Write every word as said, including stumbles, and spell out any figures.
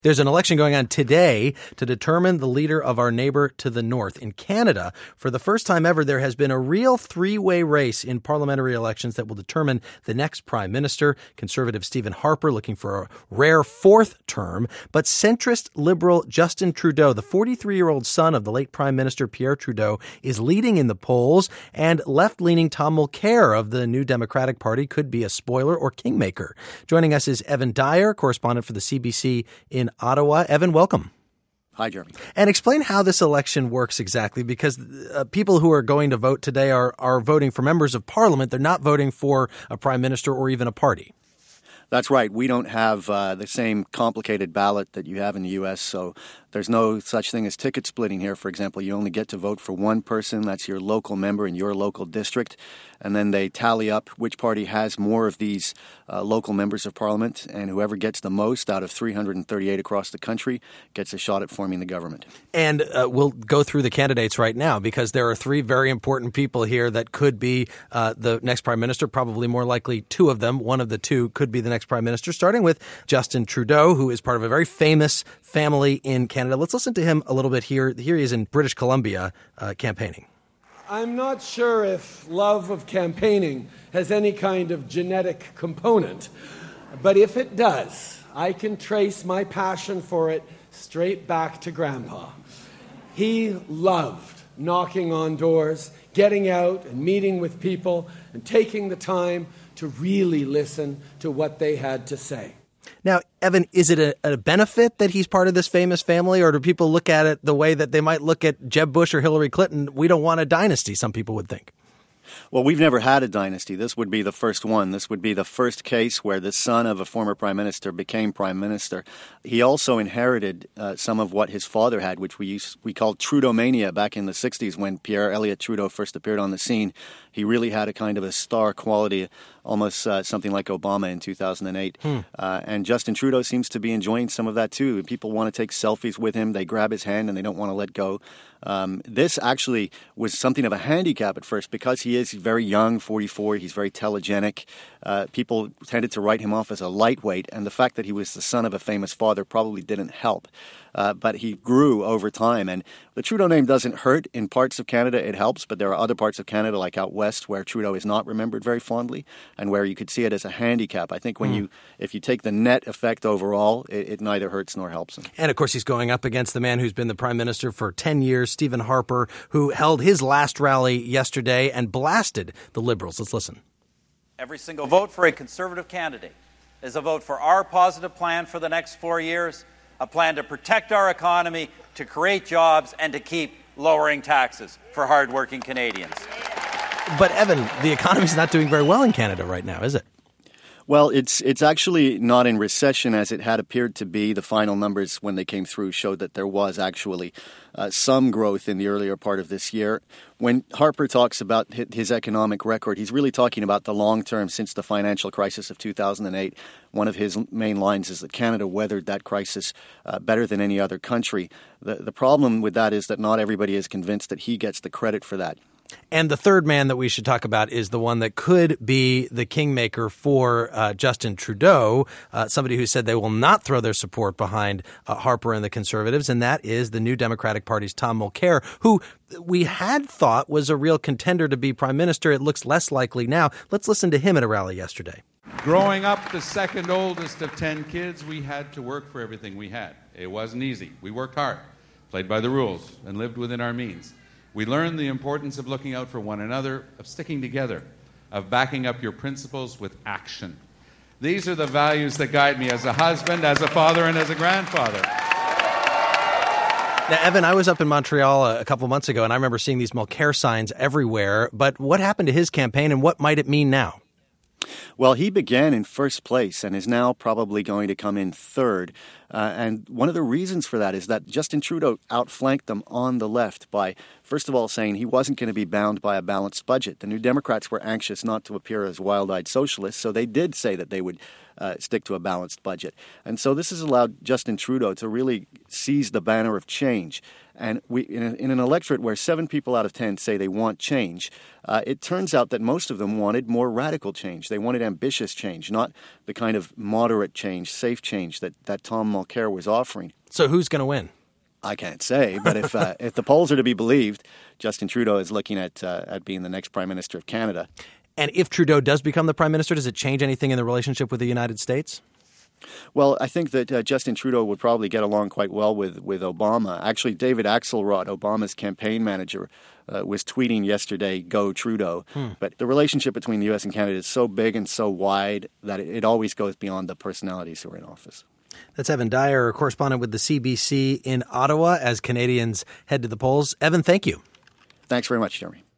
There's an election going on today to determine the leader of our neighbor to the north. In Canada, for the first time ever, there has been a real three-way race in parliamentary elections that will determine the next prime minister. Conservative Stephen Harper looking for a rare fourth term, but centrist liberal Justin Trudeau, the forty-three-year-old son of the late Prime Minister Pierre Trudeau, is leading in the polls, and left-leaning Tom Mulcair of the New Democratic Party could be a spoiler or kingmaker. Joining us is Evan Dyer, correspondent for the C B C in Ottawa. Evan, welcome. Hi, Jeremy. And explain how this election works exactly, because uh, people who are going to vote today are, are voting for members of parliament. They're not voting for a prime minister or even a party. That's right. We don't have uh, the same complicated ballot that you have in the U S, so there's no such thing as ticket splitting here. For example, you only get to vote for one person. That's your local member in your local district. And then they tally up which party has more of these uh, local members of parliament. And whoever gets the most out of three hundred thirty-eight across the country gets a shot at forming the government. And uh, we'll go through the candidates right now, because there are three very important people here that could be uh, the next prime minister, probably more likely two of them. One of the two could be the next prime minister, starting with Justin Trudeau, who is part of a very famous family in Canada. Let's listen to him a little bit here. Here he is in British Columbia uh, campaigning. I'm not sure if love of campaigning has any kind of genetic component, but if it does, I can trace my passion for it straight back to Grandpa. He loved knocking on doors, getting out and meeting with people and taking the time to really listen to what they had to say. Now, Evan, is it a, a benefit that he's part of this famous family, or do people look at it the way that they might look at Jeb Bush or Hillary Clinton? We don't want a dynasty, some people would think. Well, we've never had a dynasty. This would be the first one. This would be the first case where the son of a former prime minister became prime minister. He also inherited uh, some of what his father had, which we used, we called Trudeau-mania back in the sixties when Pierre Elliott Trudeau first appeared on the scene. He really had a kind of a star quality, almost uh, something like Obama in two thousand eight. Hmm. Uh, and Justin Trudeau seems to be enjoying some of that too. People want to take selfies with him. They grab his hand and they don't want to let go. Um, this actually was something of a handicap at first because he is very young, forty-four. He's very telegenic. Uh, people tended to write him off as a lightweight, and the fact that he was the son of a famous father probably didn't help. Uh, but he grew over time, and the Trudeau name doesn't hurt. In parts of Canada, it helps, but there are other parts of Canada, like out west, where Trudeau is not remembered very fondly, and where you could see it as a handicap. I think when mm. you, if you take the net effect overall, it, it neither hurts nor helps him. And of course, he's going up against the man who's been the prime minister for ten years, Stephen Harper, who held his last rally yesterday and blasted the Liberals. Let's listen. Every single vote for a Conservative candidate is a vote for our positive plan for the next four years, a plan to protect our economy, to create jobs, and to keep lowering taxes for hardworking Canadians. But, Evan, the economy's not doing very well in Canada right now, is it? Well, it's it's actually not in recession as it had appeared to be. The final numbers when they came through showed that there was actually uh, some growth in the earlier part of this year. When Harper talks about his economic record, he's really talking about the long term since the financial crisis of two thousand eight. One of his main lines is that Canada weathered that crisis uh, better than any other country. The, the problem with that is that not everybody is convinced that he gets the credit for that. And the third man that we should talk about is the one that could be the kingmaker for uh, Justin Trudeau, uh, somebody who said they will not throw their support behind uh, Harper and the Conservatives, and that is the New Democratic Party's Tom Mulcair, who we had thought was a real contender to be prime minister. It looks less likely now. Let's listen to him at a rally yesterday. Growing up the second oldest of ten kids, we had to work for everything we had. It wasn't easy. We worked hard, played by the rules, and lived within our means. We learned the importance of looking out for one another, of sticking together, of backing up your principles with action. These are the values that guide me as a husband, as a father, and as a grandfather. Now, Evan, I was up in Montreal a couple months ago, and I remember seeing these Mulcair signs everywhere. But what happened to his campaign, and what might it mean now? Well, he began in first place and is now probably going to come in third. Uh, and one of the reasons for that is that Justin Trudeau outflanked them on the left by, first of all, saying he wasn't going to be bound by a balanced budget. The New Democrats were anxious not to appear as wild-eyed socialists, so they did say that they would uh, stick to a balanced budget. And so this has allowed Justin Trudeau to really seize the banner of change. And we, in, a, in an electorate where seven people out of ten say they want change, uh, it turns out that most of them wanted more radical change. They wanted wanted ambitious change, not the kind of moderate change, safe change that, that Tom Mulcair was offering. So who's going to win? I can't say, but if uh, if the polls are to be believed, Justin Trudeau is looking at uh, at being the next Prime Minister of Canada. And if Trudeau does become the Prime Minister, does it change anything in the relationship with the United States? Well, I think that uh, Justin Trudeau would probably get along quite well with, with Obama. Actually, David Axelrod, Obama's campaign manager, uh, was tweeting yesterday, "Go Trudeau." Hmm. But the relationship between the U S and Canada is so big and so wide that it, it always goes beyond the personalities who are in office. That's Evan Dyer, correspondent with the C B C in Ottawa, as Canadians head to the polls. Evan, thank you. Thanks very much, Jeremy.